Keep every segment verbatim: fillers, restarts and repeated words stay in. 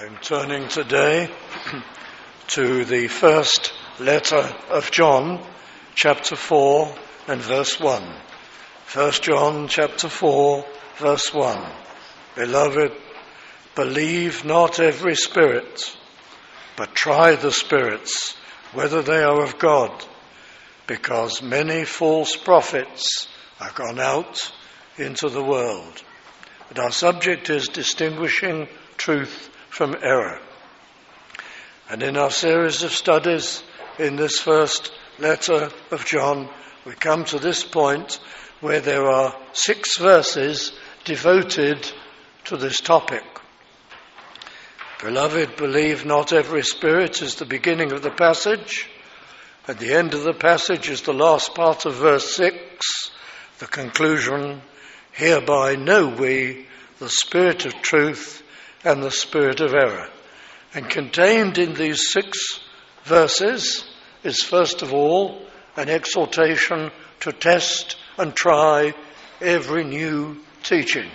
I'm turning today to the first letter of John, chapter four and verse one. First John chapter four, verse one. Beloved, believe not every spirit, but try the spirits, whether they are of God, because many false prophets are gone out into the world. And our subject is distinguishing truth from error. And in our series of studies in this first letter of John, we come to this point where there are six verses devoted to this topic. Beloved, believe not every spirit is the beginning of the passage. At the end of the passage is the last part of verse six, the conclusion, hereby know we the spirit of truth and the spirit of error. And contained in these six verses is first of all an exhortation to test and try every new teaching.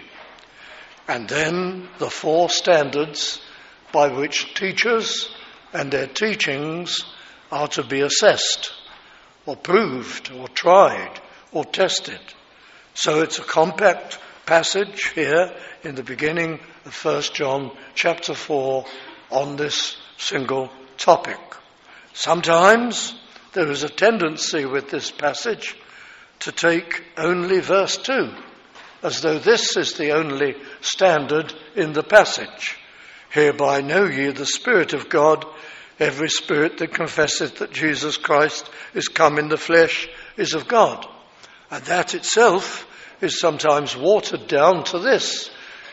And then the four standards by which teachers and their teachings are to be assessed, or proved, or tried, or tested. So it's a compact passage here in the beginning of First John chapter four on this single topic. Sometimes there is a tendency with this passage to take only verse two, as though this is the only standard in the passage. Hereby know ye the Spirit of God. Every spirit that confesseth that Jesus Christ is come in the flesh is of God. And that itself is sometimes watered down to this.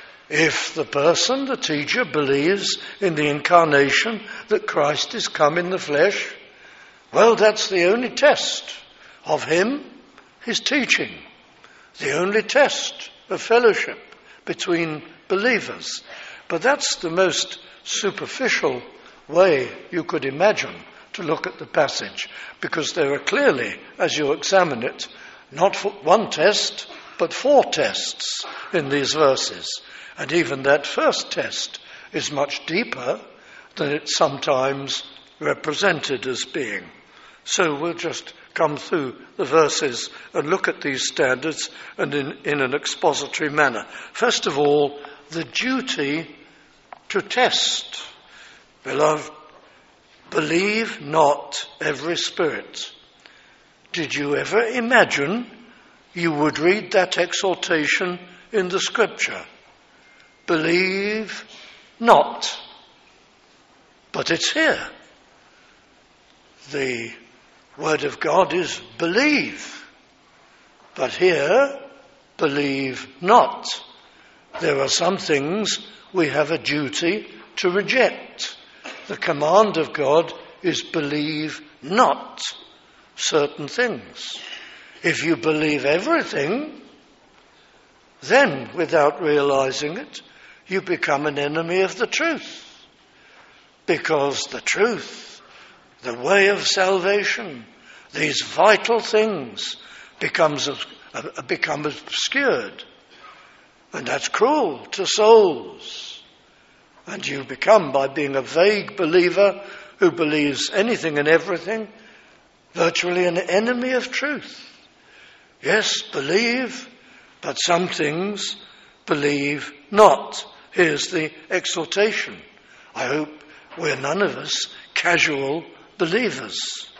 If the person, the teacher, believes in the incarnation, that Christ is come in the flesh, well, that's the only test of him, his teaching. The only test of fellowship between believers. But that's the most superficial way you could imagine to look at the passage, because there are clearly, as you examine it, not one test, but four tests in these verses. And even that first test is much deeper than it's sometimes represented as being. So we'll just come through the verses and look at these standards and in, in an expository manner. First of all, the duty to test. Beloved, believe not every spirit. Did you ever imagine you would read that exhortation in the scripture? Believe not. But it's here. The word of God is believe. But here, believe not. There are some things we have a duty to reject. The command of God is believe not certain things. If you believe everything, then without realizing it, you become an enemy of the truth. Because the truth, the way of salvation, these vital things becomes uh, become obscured. And that's cruel to souls. And you become, by being a vague believer who believes anything and everything, virtually an enemy of truth. Yes, believe, but some things believe not. Here's the exhortation. I hope we're none of us casual believers.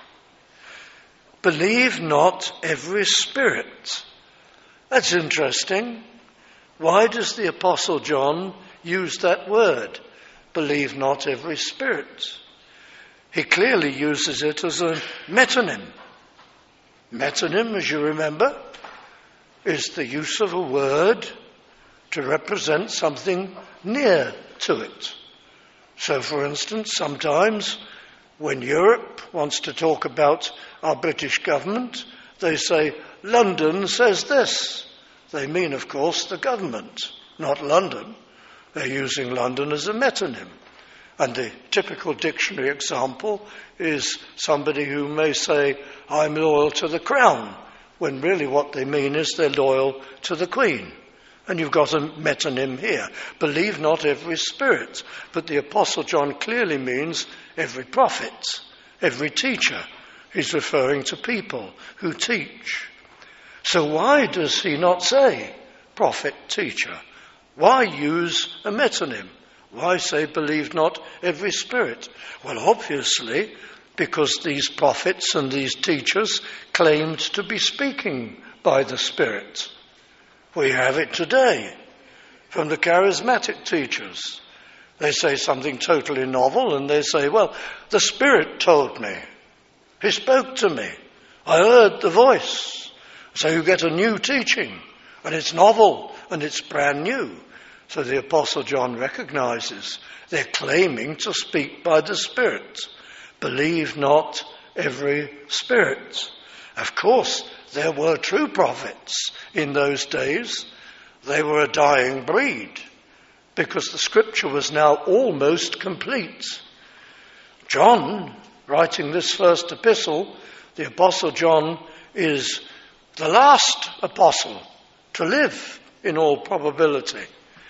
Believe not every spirit. That's interesting. Why does the Apostle John use that word? Believe not every spirit. He clearly uses it as a metonym. Metonym, as you remember, is the use of a word to represent something near to it. So, for instance, sometimes when Europe wants to talk about our British government, they say, London says this. They mean, of course, the government, not London. They're using London as a metonym. And the typical dictionary example is somebody who may say, I'm loyal to the Crown, when really what they mean is they're loyal to the Queen. And you've got a metonym here. Believe not every spirit. But the Apostle John clearly means every prophet, every teacher. He's referring to people who teach. So why does he not say prophet, teacher? Why use a metonym? Why say believe not every spirit? Well, obviously, because these prophets and these teachers claimed to be speaking by the Spirit. We have it today from the charismatic teachers. They say something totally novel and they say, well, the Spirit told me. He spoke to me. I heard the voice. So you get a new teaching and it's novel and it's brand new. So the Apostle John recognizes they're claiming to speak by the Spirit. Believe not every spirit. Of course, there were true prophets in those days. They were a dying breed because the scripture was now almost complete. John, writing this first epistle, the Apostle John is the last apostle to live in all probability.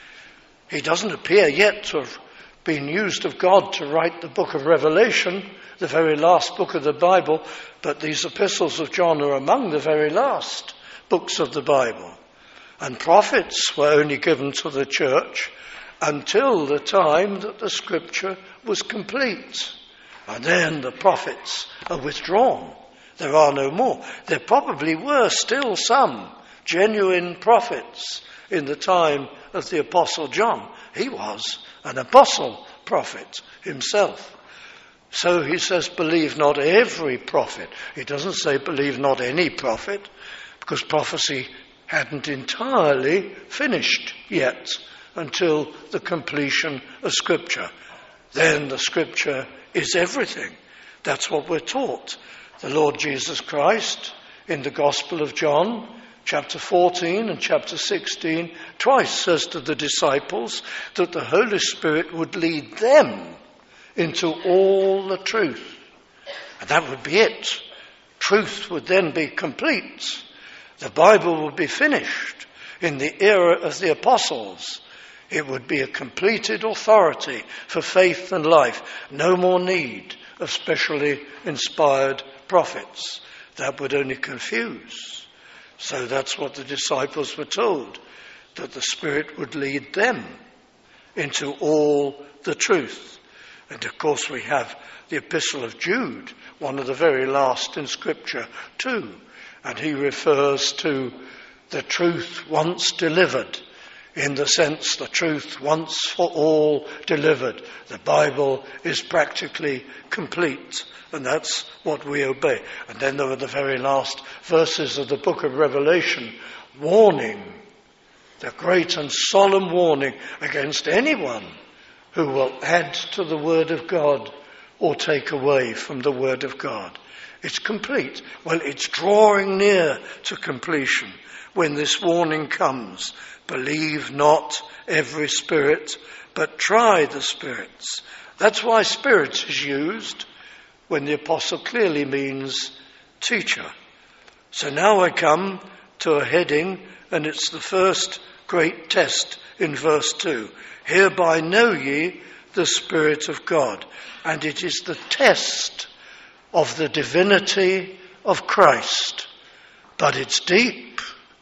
He doesn't appear yet to have been used of God to write the book of Revelation, the very last book of the Bible, but these epistles of John are among the very last books of the Bible. And prophets were only given to the church until the time that the scripture was complete. And then the prophets are withdrawn. There are no more. There probably were still some genuine prophets in the time of the Apostle John. He was an apostle prophet himself. So he says, believe not every prophet. He doesn't say believe not any prophet, because prophecy hadn't entirely finished yet until the completion of Scripture. Then the Scripture is everything. That's what we're taught. The Lord Jesus Christ, in the Gospel of John, chapter fourteen and chapter sixteen, twice says to the disciples that the Holy Spirit would lead them into all the truth. And that would be it. Truth would then be complete. The Bible would be finished. In the era of the apostles, it would be a completed authority for faith and life. No more need of specially inspired prophets. That would only confuse. So that's what the disciples were told, that the Spirit would lead them into all the truth. And of course we have the Epistle of Jude, one of the very last in Scripture too. And he refers to the truth once delivered, in the sense the truth once for all delivered. The Bible is practically complete, and that's what we obey. And then there are the very last verses of the book of Revelation, warning, the great and solemn warning against anyone who will add to the word of God or take away from the word of God. It's complete. Well, it's drawing near to completion when this warning comes. Believe not every spirit, but try the spirits. That's why spirits is used when the apostle clearly means teacher. So now I come to a heading, and it's the first great test in verse two. Hereby know ye the Spirit of God. And it is the test of the divinity of Christ. But it's deep.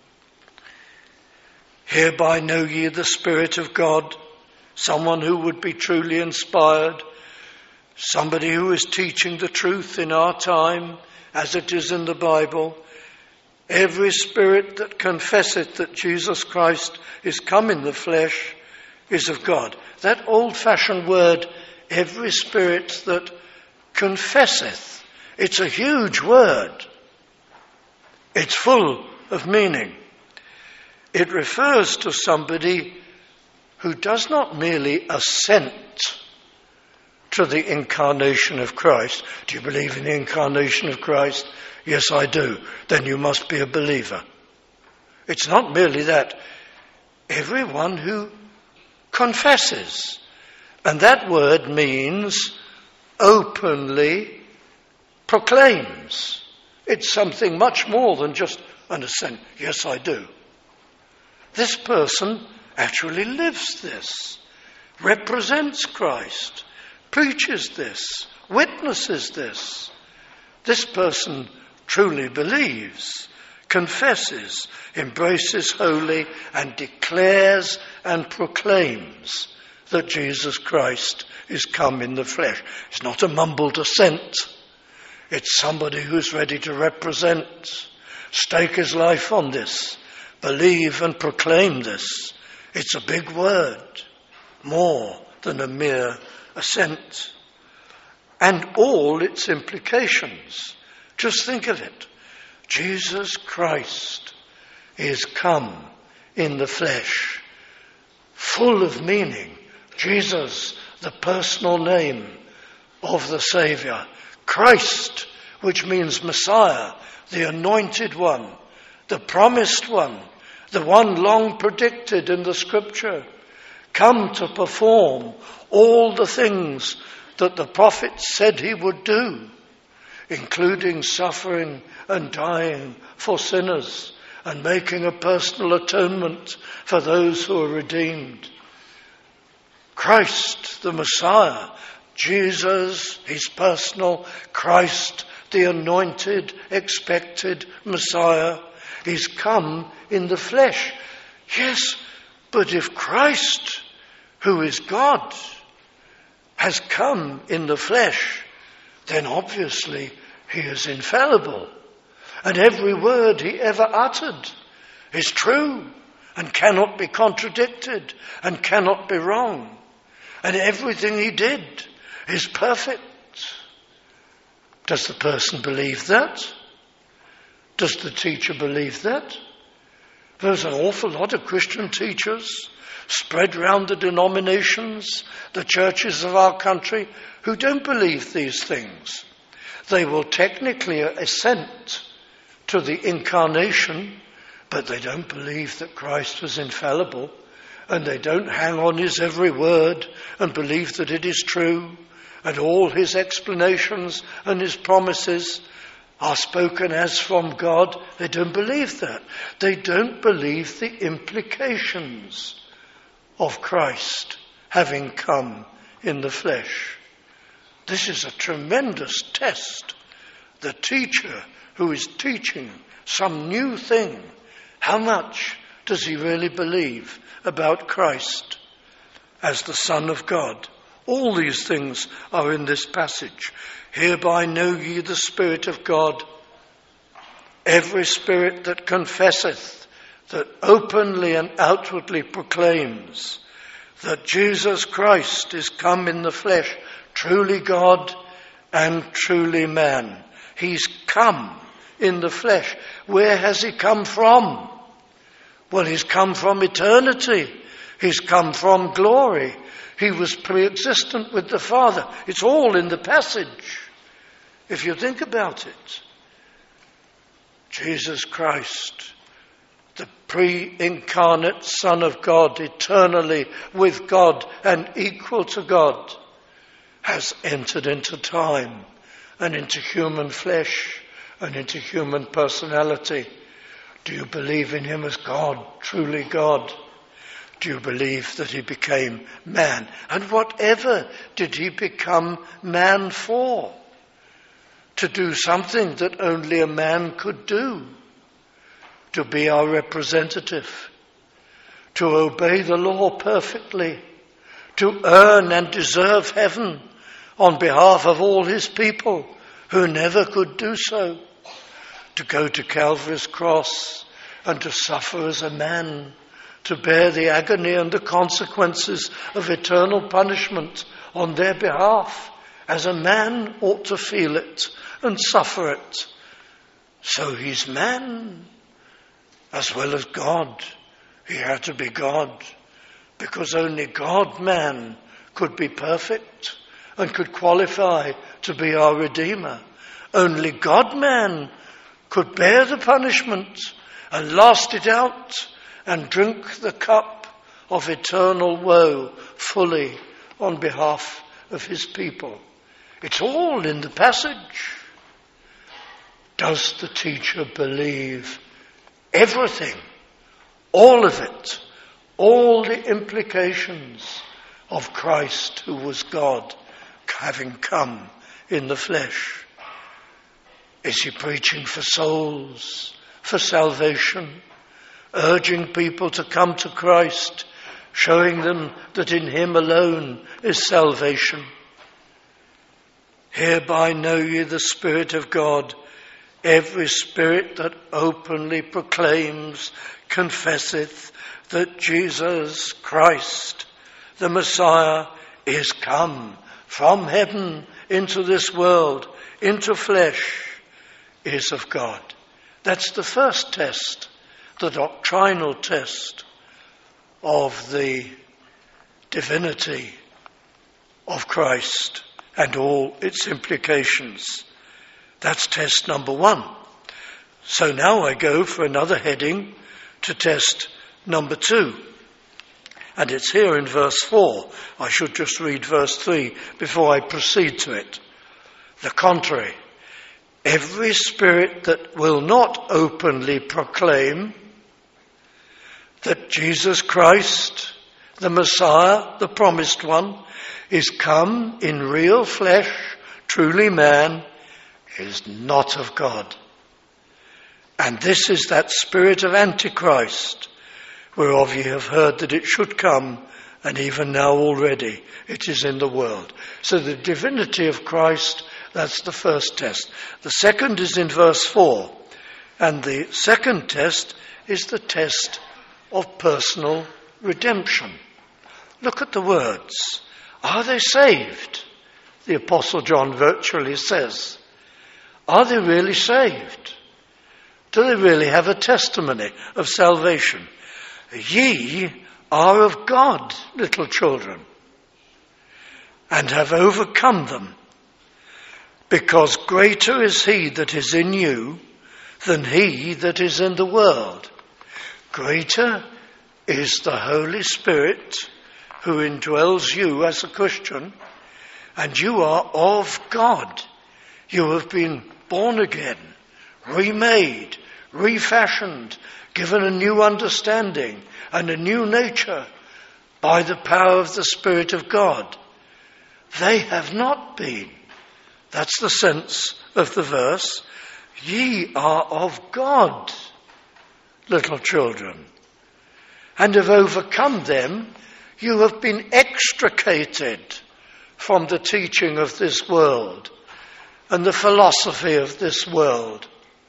Hereby know ye the Spirit of God. Someone who would be truly inspired. Somebody who is teaching the truth in our time, as it is in the Bible. Every spirit that confesseth that Jesus Christ is come in the flesh is of God. That old-fashioned word, every spirit that confesseth, it's a huge word. It's full of meaning. It refers to somebody who does not merely assent to the incarnation of Christ. Do you believe in the incarnation of Christ? Yes, I do. Then you must be a believer. It's not merely that. Everyone who confesses. And that word means openly proclaims. It's something much more than just an assent. Yes, I do. This person actually lives this, represents Christ, preaches this, witnesses this. This person truly believes, confesses, embraces wholly, and declares and proclaims that Jesus Christ is come in the flesh. It's not a mumbled assent. It's somebody who's ready to represent, stake his life on this, believe and proclaim this. It's a big word, more than a mere assent. And all its implications. Just think of it. Jesus Christ is come in the flesh, full of meaning. Jesus, the personal name of the Saviour. Christ, which means Messiah, the anointed one, the promised one, the one long predicted in the Scripture, come to perform all the things that the prophets said he would do, including suffering and dying for sinners and making a personal atonement for those who are redeemed. Christ, the Messiah, Jesus, his personal Christ, the anointed, expected Messiah, is come in the flesh. Yes, but if Christ, who is God, has come in the flesh, then obviously he is infallible. And every word he ever uttered is true and cannot be contradicted and cannot be wrong. And everything he did is perfect. Does the person believe that? Does the teacher believe that? There's an awful lot of Christian teachers spread round the denominations, the churches of our country, who don't believe these things. They will technically assent to the incarnation, but they don't believe that Christ was infallible, and they don't hang on his every word and believe that it is true, and all his explanations and his promises are spoken as from God. They don't believe that. They don't believe the implications of Christ having come in the flesh. This is a tremendous test. The teacher who is teaching some new thing, how much does he really believe about Christ as the Son of God? All these things are in this passage. Hereby know ye the Spirit of God. Every spirit that confesseth, that openly and outwardly proclaims that Jesus Christ is come in the flesh, truly God and truly man. He's come in the flesh. Where has he come from? Well, he's come from eternity. He's come from glory. He was pre-existent with the Father. It's all in the passage, if you think about it. Jesus Christ, the pre-incarnate Son of God, eternally with God and equal to God, has entered into time and into human flesh and into human personality. Do you believe in him as God, truly God? Do you believe that he became man? And whatever did he become man for? To do something that only a man could do. To be our representative. To obey the law perfectly. To earn and deserve heaven on behalf of all his people who never could do so. To go to Calvary's cross and to suffer as a man, to bear the agony and the consequences of eternal punishment on their behalf, as a man ought to feel it and suffer it. So he's man as well as God. He had to be God, because only God-man could be perfect and could qualify to be our Redeemer. Only God-man could bear the punishment and last it out and drink the cup of eternal woe fully on behalf of his people. It's all in the passage. Does the teacher believe everything all of it, all the implications of Christ who was God having come in the flesh. Is he preaching for souls, for salvation, urging people to come to Christ, showing them that in him alone is salvation? Hereby know ye the Spirit of God. Every spirit that openly proclaims, confesseth that Jesus Christ, the Messiah, is come from heaven into this world, into flesh, is of God. That's the first test, the doctrinal test of the divinity of Christ and all its implications. That's test number one. So now I go for another heading to test number two. And it's here in verse four. I should just read verse three before I proceed to it. The contrary. Every spirit that will not openly proclaim that Jesus Christ, the Messiah, the promised one, is come in real flesh, truly man, is not of God. And this is that spirit of Antichrist, whereof ye have heard that it should come, and even now already it is in the world. So the divinity of Christ, that's the first test. The second is in verse four. And the second test is the test of personal redemption. Look at the words. Are they saved? The Apostle John virtually says. Are they really saved? Do they really have a testimony of salvation? Ye are of God, little children, and have overcome them, because greater is he that is in you than he that is in the world. Greater is the Holy Spirit who indwells you as a Christian, and you are of God. You have been born again, remade, refashioned, given a new understanding and a new nature by the power of the Spirit of God. They have not been. That's the sense of the verse. Ye are of God, little children, and have overcome them. You have been extricated from the teaching of this world and the philosophy of this world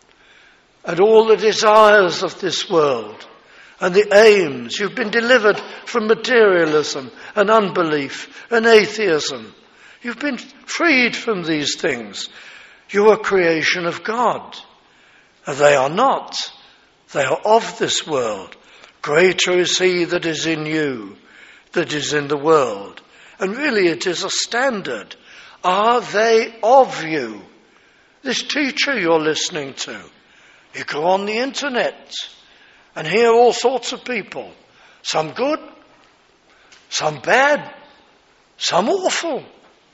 and all the desires of this world and the aims. You've been delivered from materialism and unbelief and atheism. You've been freed from these things. You are creation of God. And they are not. They are of this world. Greater is he that is in you, that is in the world. And really it is a standard. Are they of you? This teacher you're listening to. You go on the internet and hear all sorts of people. Some good, some bad, some awful.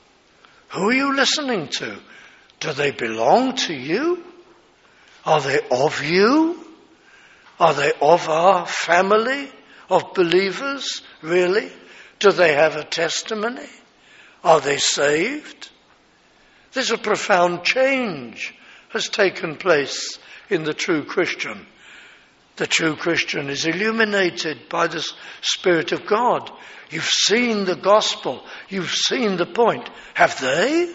Who are you listening to? Do they belong to you? Are they of you? Are they of our family of believers, really? Do they have a testimony? Are they saved? There's a profound change has taken place in the true Christian. The true Christian is illuminated by the Spirit of God. You've seen the gospel. You've seen the point. Have they?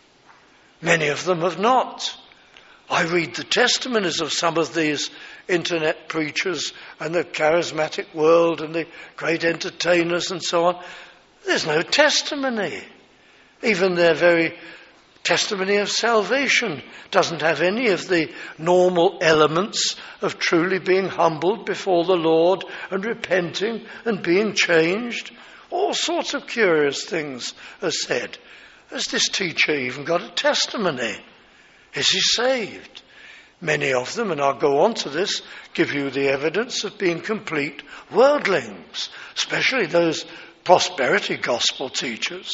Many of them have not. I read the testimonies of some of these internet preachers and the charismatic world and the great entertainers and so on. There's no testimony. Even their very testimony of salvation doesn't have any of the normal elements of truly being humbled before the Lord and repenting and being changed. All sorts of curious things are said. Has this teacher even got a testimony? Is he saved? Many of them, and I'll go on to this, give you the evidence of being complete worldlings, especially those prosperity gospel teachers.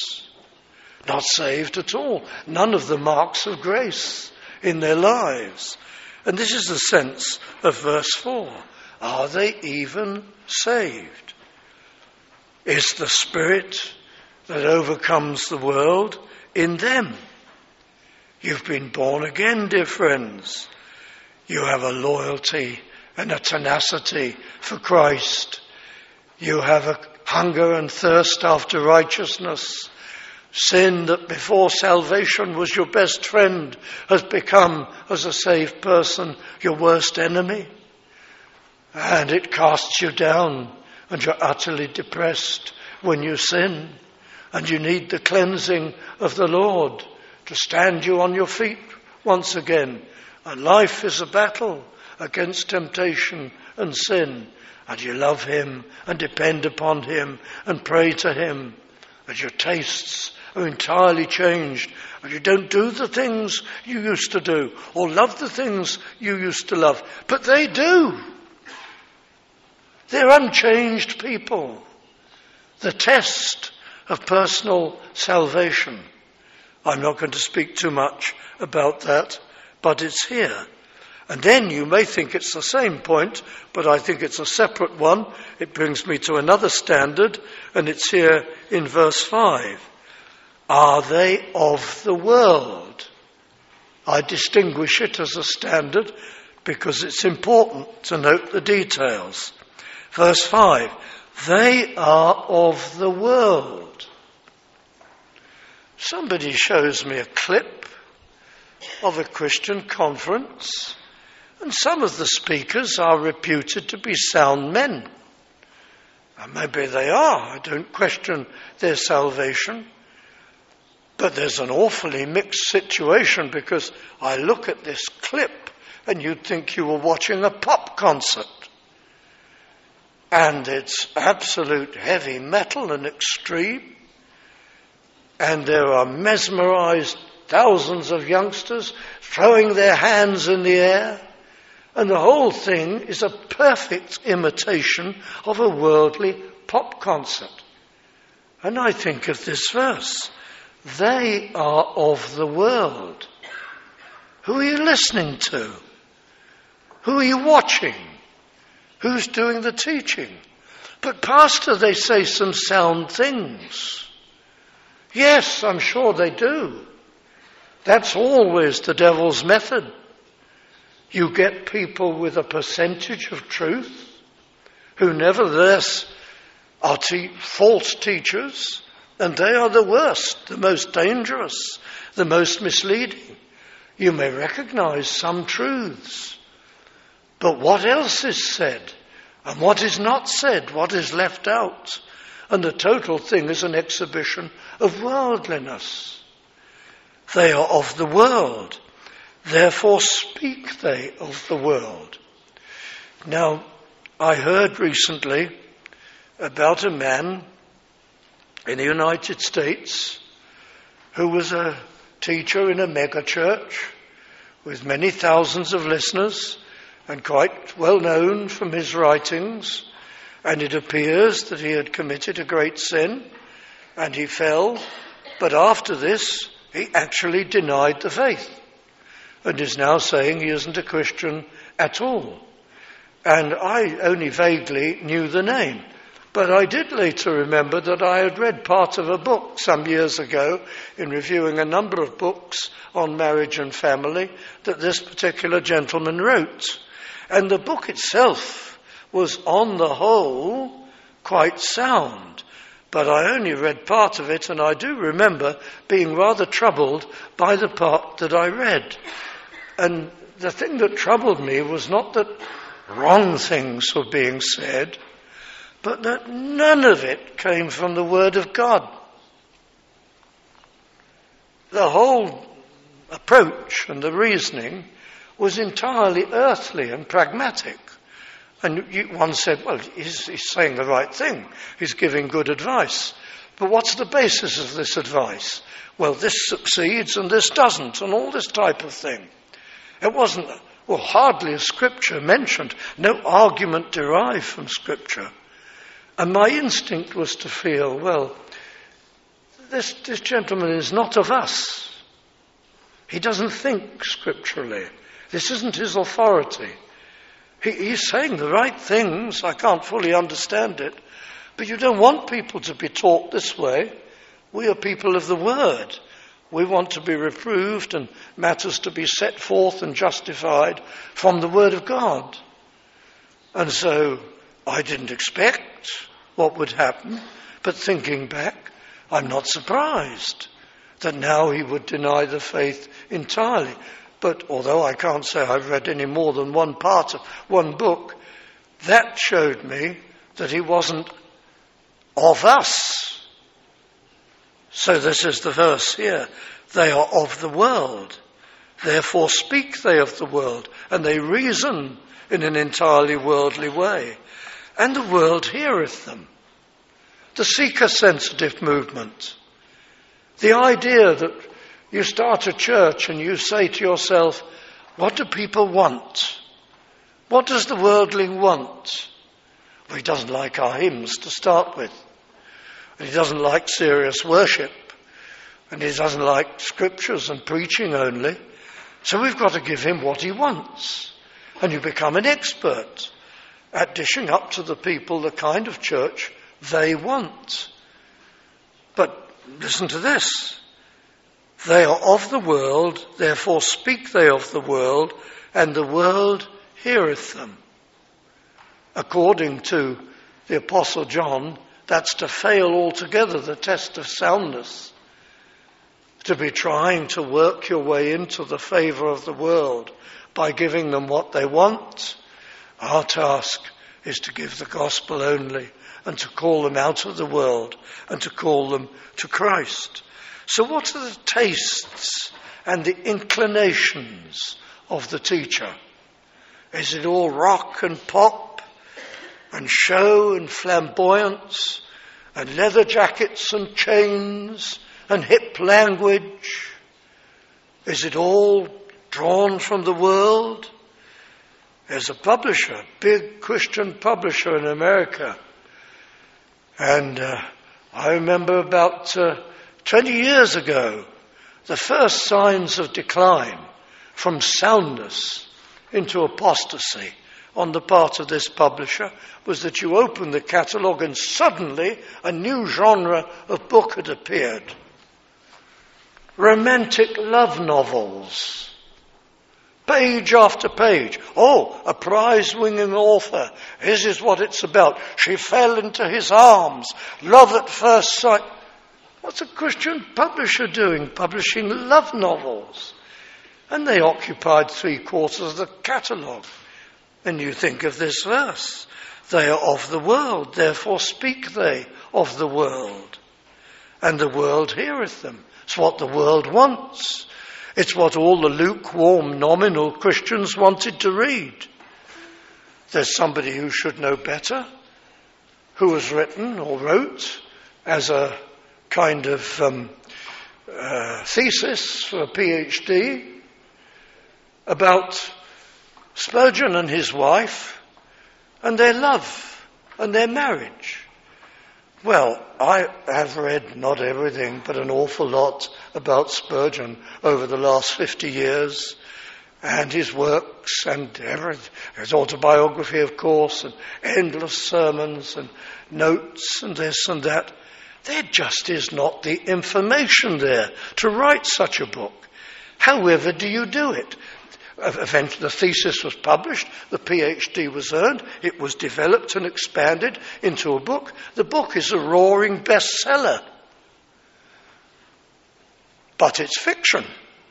Not saved at all. None of the marks of grace in their lives. And this is the sense of verse four. Are they even saved? Is the Spirit that overcomes the world in them? You've been born again, dear friends. You have a loyalty and a tenacity for Christ. You have a hunger and thirst after righteousness. Sin that before salvation was your best friend has become, as a saved person, your worst enemy. And it casts you down, and you're utterly depressed when you sin. And you need the cleansing of the Lord to stand you on your feet once again. And life is a battle against temptation and sin. And you love him and depend upon him and pray to him. And your tastes are entirely changed. And you don't do the things you used to do or love the things you used to love. But they do. They're unchanged people. The test of personal salvation. I'm not going to speak too much about that, but it's here. And then you may think it's the same point, but I think it's a separate one. It brings me to another standard, and it's here in verse five. Are they of the world? I distinguish it as a standard because it's important to note the details. Verse five, they are of the world. Somebody shows me a clip of a Christian conference, and some of the speakers are reputed to be sound men. And maybe they are. I don't question their salvation. But there's an awfully mixed situation, because I look at this clip and you'd think you were watching a pop concert. And it's absolute heavy metal and extreme. And there are mesmerized thousands of youngsters throwing their hands in the air. And the whole thing is a perfect imitation of a worldly pop concert. And I think of this verse. They are of the world. Who are you listening to? Who are you watching? Who's doing the teaching? But Pastor, they say some sound things. Yes, I'm sure they do. That's always the devil's method. You get people with a percentage of truth who nevertheless are te- false teachers, and they are the worst, the most dangerous, the most misleading. You may recognize some truths, but what else is said and what is not said, what is left out? And the total thing is an exhibition of worldliness. They are of the world, therefore speak they of the world. Now, I heard recently about a man in the United States who was a teacher in a mega church with many thousands of listeners and quite well known from his writings. And it appears that he had committed a great sin and he fell. But after this, he actually denied the faith and is now saying he isn't a Christian at all. And I only vaguely knew the name. But I did later remember that I had read part of a book some years ago in reviewing a number of books on marriage and family that this particular gentleman wrote. And the book itself was on the whole quite sound. But I only read part of it, and I do remember being rather troubled by the part that I read. And the thing that troubled me was not that wrong things were being said, but that none of it came from the Word of God. The whole approach and the reasoning was entirely earthly and pragmatic. And you, one said, well, he's, he's saying the right thing. He's giving good advice. But what's the basis of this advice? Well, this succeeds and this doesn't, and all this type of thing. It wasn't, well, hardly a scripture mentioned, no argument derived from scripture. And my instinct was to feel, well, this, this gentleman is not of us. He doesn't think scripturally. This isn't his authority. He, he's saying the right things. I can't fully understand it. But you don't want people to be taught this way. We are people of the Word. We want to be reproved and matters to be set forth and justified from the Word of God. And so I didn't expect what would happen, but thinking back, I'm not surprised that now he would deny the faith entirely. But although I can't say I've read any more than one part of one book, that showed me that he wasn't of us. So this is the verse here. They are of the world. Therefore speak they of the world, and they reason in an entirely worldly way. And the world heareth them. The seeker-sensitive movement. The idea that you start a church and you say to yourself, what do people want? What does the worldling want? Well, he doesn't like our hymns to start with. And he doesn't like serious worship. And he doesn't like scriptures and preaching only. So we've got to give him what he wants. And you become an expert at dishing up to the people the kind of church they want. But listen to this. They are of the world, therefore speak they of the world, and the world heareth them. According to the Apostle John, that's to fail altogether the test of soundness. To be trying to work your way into the favour of the world by giving them what they want. Our task is to give the gospel only and to call them out of the world and to call them to Christ. So what are the tastes and the inclinations of the teacher? Is it all rock and pop and show and flamboyance and leather jackets and chains and hip language? Is it all drawn from the world? There's a publisher, big Christian publisher in America. And uh, I remember about uh, twenty years ago, the first signs of decline from soundness into apostasy on the part of this publisher was that you opened the catalogue and suddenly a new genre of book had appeared. Romantic love novels. Page after page. Oh, a prize-winning author. This is what it's about. She fell into his arms. Love at first sight. What's a Christian publisher doing? Publishing love novels. And they occupied three quarters of the catalogue. And you think of this verse. They are of the world, therefore speak they of the world. And the world heareth them. It's what the world wants. It's what all the lukewarm, nominal Christians wanted to read. There's somebody who should know better, who has written or wrote as a kind of um, uh, thesis for a PhD about Spurgeon and his wife and their love and their marriage. Well, I have read not everything, but an awful lot about Spurgeon over the last fifty years, and his works and everything, his autobiography, of course, and endless sermons and notes and this and that. There just is not the information there to write such a book. However do you do it? Eventually the thesis was published, the PhD was earned, it was developed and expanded into a book. The book is a roaring bestseller. But it's fiction.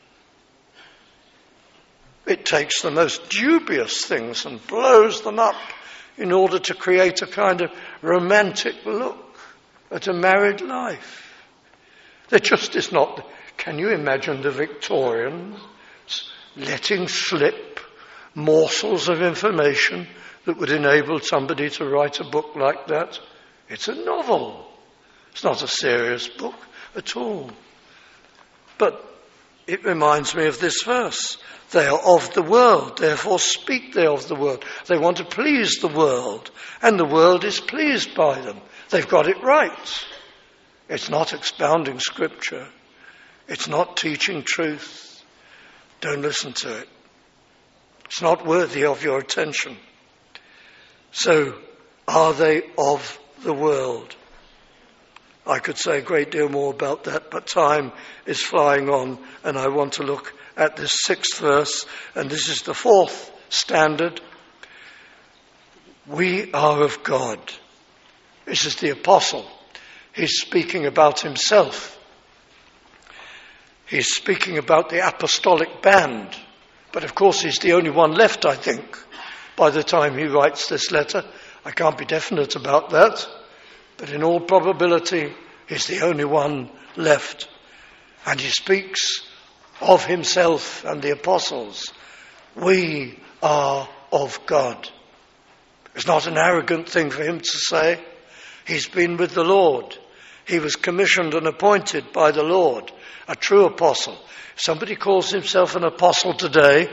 It takes the most dubious things and blows them up in order to create a kind of romantic look at a married life. There just is not. Can you imagine the Victorians letting slip morsels of information that would enable somebody to write a book like that? It's a novel. It's not a serious book at all. But it reminds me of this verse. They are of the world, therefore speak they of the world. They want to please the world, and the world is pleased by them. They've got it right. It's not expounding scripture. It's not teaching truth. Don't listen to it. It's not worthy of your attention. So, are they of the world? I could say a great deal more about that, but time is flying on, and I want to look at this sixth verse, and this is the fourth standard. We are of God. This is the apostle. He's speaking about himself. He's speaking about the apostolic band. But of course he's the only one left, I think, by the time he writes this letter. I can't be definite about that. But in all probability, he's the only one left. And he speaks of himself and the apostles. We are of God. It's not an arrogant thing for him to say. He's been with the Lord. He was commissioned and appointed by the Lord, a true apostle. If somebody calls himself an apostle today,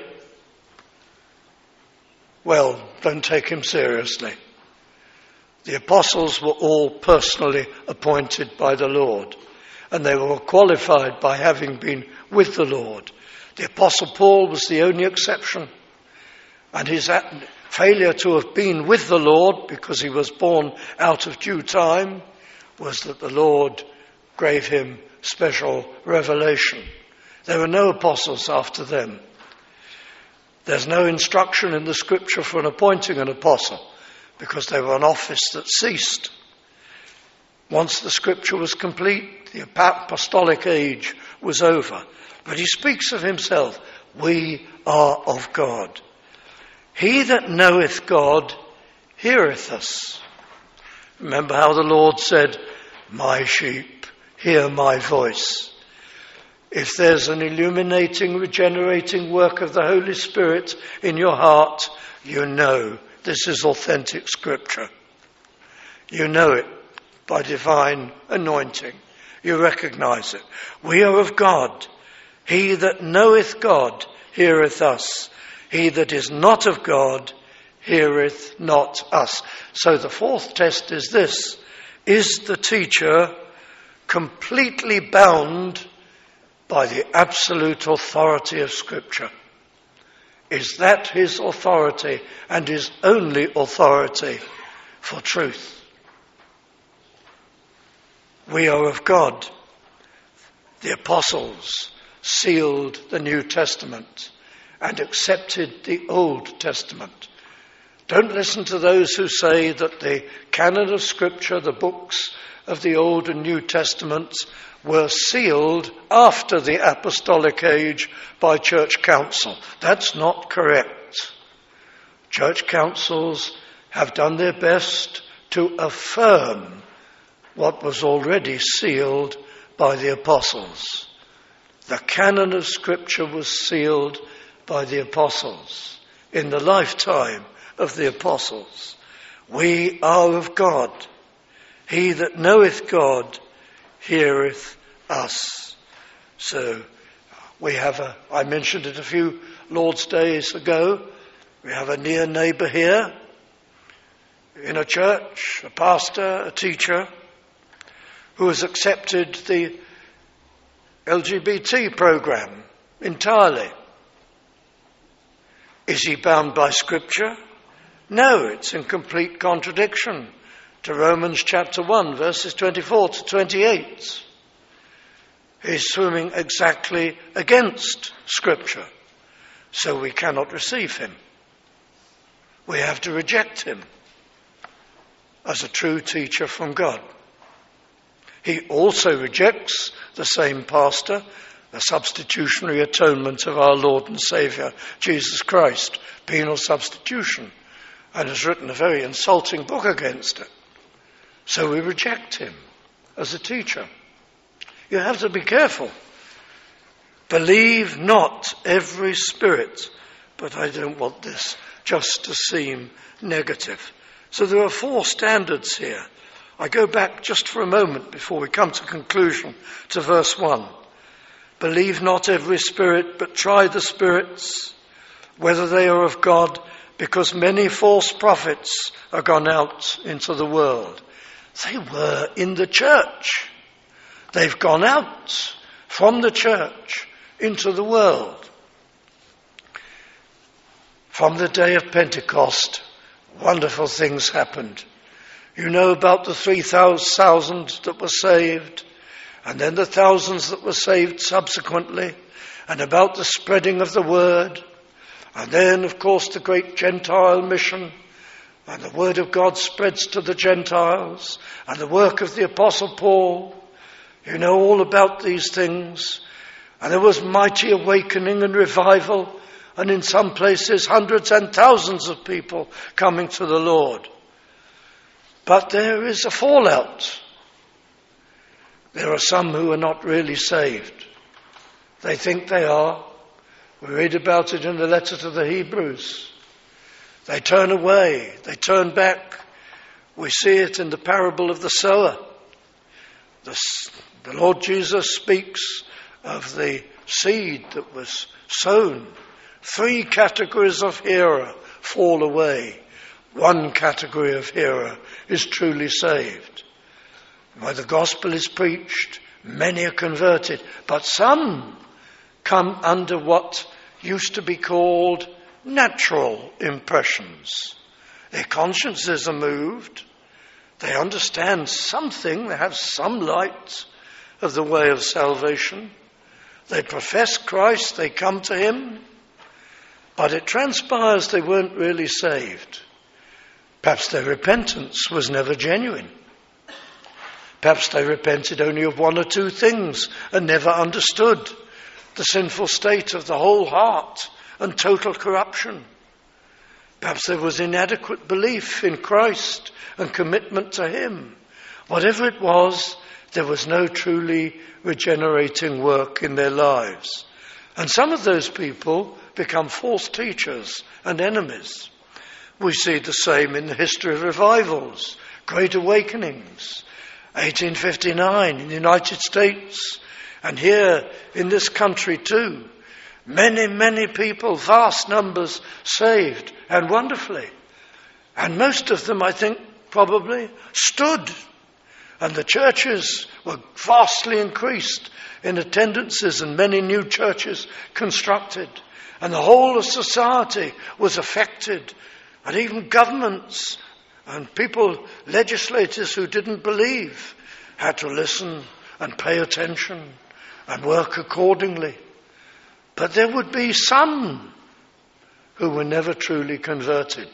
well, don't take him seriously. The apostles were all personally appointed by the Lord, and they were qualified by having been with the Lord. The apostle Paul was the only exception, and his failure to have been with the Lord, because he was born out of due time, was that the Lord gave him special revelation. There were no apostles after them. There's no instruction in the scripture for an appointing an apostle, because they were an office that ceased. Once the scripture was complete, the apostolic age was over. But he speaks of himself, we are of God. He that knoweth God heareth us. Remember how the Lord said, my sheep hear my voice. If there's an illuminating, regenerating work of the Holy Spirit in your heart, you know this is authentic scripture. You know it by divine anointing. You recognize it. We are of God. He that knoweth God heareth us. He that is not of God heareth not us. So the fourth test is this. Is the teacher completely bound by the absolute authority of Scripture? Is that his authority and his only authority for truth? We are of God. The apostles sealed the New Testament and accepted the Old Testament. Don't listen to those who say that the canon of Scripture, the books of the Old and New Testaments, were sealed after the apostolic age by church council. That's not correct. Church councils have done their best to affirm what was already sealed by the apostles. The canon of Scripture was sealed by the apostles in the lifetime of the apostles. We are of God. He that knoweth God heareth us. So we have a, I mentioned it a few Lord's days ago, we have a near neighbour here in a church, a pastor, a teacher, who has accepted the L G B T programme entirely. Is he bound by Scripture? No, it's in complete contradiction to Romans chapter one, verses twenty-four to twenty-eight. He's swimming exactly against Scripture, so we cannot receive him. We have to reject him as a true teacher from God. He also rejects the same pastor, the substitutionary atonement of our Lord and Saviour, Jesus Christ, penal substitution, and has written a very insulting book against it. So we reject him as a teacher. You have to be careful. Believe not every spirit, but I don't want this just to seem negative. So there are four standards here. I go back just for a moment before we come to conclusion to verse one. Believe not every spirit, but try the spirits, whether they are of God, because many false prophets are gone out into the world. They were in the church. They've gone out from the church into the world. From the day of Pentecost, wonderful things happened. You know about the three thousand that were saved, and then the thousands that were saved subsequently, and about the spreading of the word, and then, of course, the great Gentile mission, and the word of God spreads to the Gentiles, and the work of the Apostle Paul. You know all about these things. And there was mighty awakening and revival, and in some places hundreds and thousands of people coming to the Lord. But there is a fallout. There are some who are not really saved. They think they are. We read about it in the letter to the Hebrews. They turn away. They turn back. We see it in the parable of the sower. The, the Lord Jesus speaks of the seed that was sown. Three categories of hearer fall away. One category of hearer is truly saved. Where the gospel is preached, many are converted, but some come under what used to be called natural impressions. Their consciences are moved. They understand something. They have some light of the way of salvation. They profess Christ. They come to him. But it transpires they weren't really saved. Perhaps their repentance was never genuine. Perhaps they repented only of one or two things and never understood the sinful state of the whole heart and total corruption. Perhaps there was inadequate belief in Christ and commitment to him. Whatever it was, there was no truly regenerating work in their lives. And some of those people become false teachers and enemies. We see the same in the history of revivals, great awakenings. eighteen fifty-nine in the United States, and here in this country too. Many, many people, vast numbers saved, and wonderfully. And most of them, I think, probably stood. And the churches were vastly increased in attendances and many new churches constructed. And the whole of society was affected. And even governments and people, legislators who didn't believe, had to listen and pay attention and work accordingly. But there would be some who were never truly converted.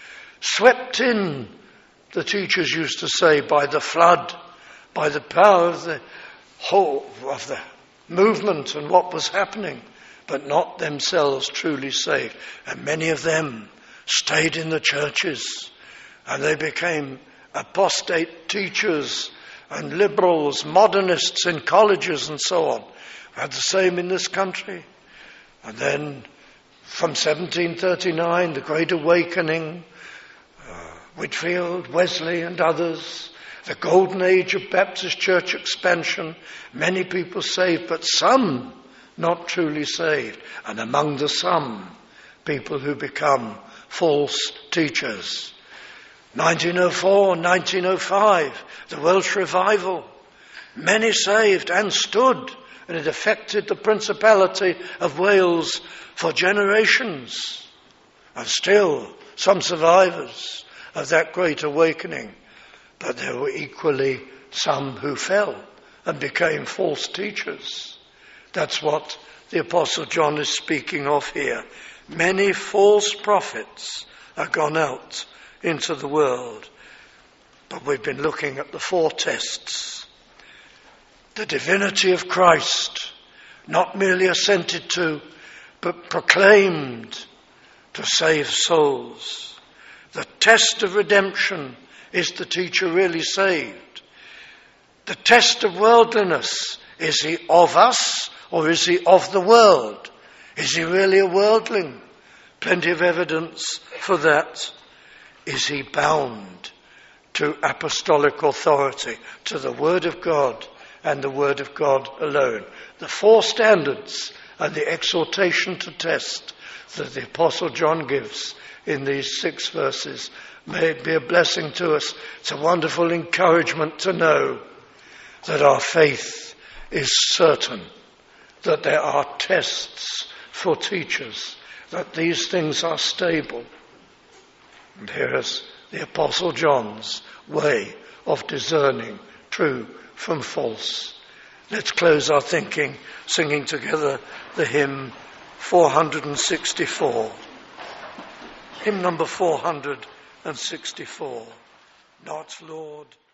Swept in, the teachers used to say, by the flood, by the power of the whole of the movement and what was happening, but not themselves truly saved. And many of them stayed in the churches, and they became apostate teachers and liberals, modernists in colleges and so on. We had the same in this country. And then from seventeen thirty-nine, the Great Awakening, uh, Whitefield, Wesley and others, the golden age of Baptist church expansion, many people saved, but some not truly saved. And among the some, people who become false teachers. nineteen oh four, nineteen oh five, the Welsh revival. Many saved and stood, and it affected the Principality of Wales for generations. And still, some survivors of that great awakening. But there were equally some who fell and became false teachers. That's what the Apostle John is speaking of here. Many false prophets are gone out into the world. But we've been looking at the four tests. The divinity of Christ, not merely assented to, but proclaimed to save souls. The test of redemption, is the teacher really saved? The test of worldliness, is he of us or is he of the world? Is he really a worldling? Plenty of evidence for that. Is he bound to apostolic authority, to the Word of God and the Word of God alone? The four standards and the exhortation to test that the Apostle John gives in these six verses. May it be a blessing to us. It's a wonderful encouragement to know that our faith is certain, that there are tests for teachers, that these things are stable. And here's the Apostle John's way of discerning true from false. Let's close our thinking singing together the hymn four hundred sixty-four. Hymn number four hundred sixty-four. Not, Lord,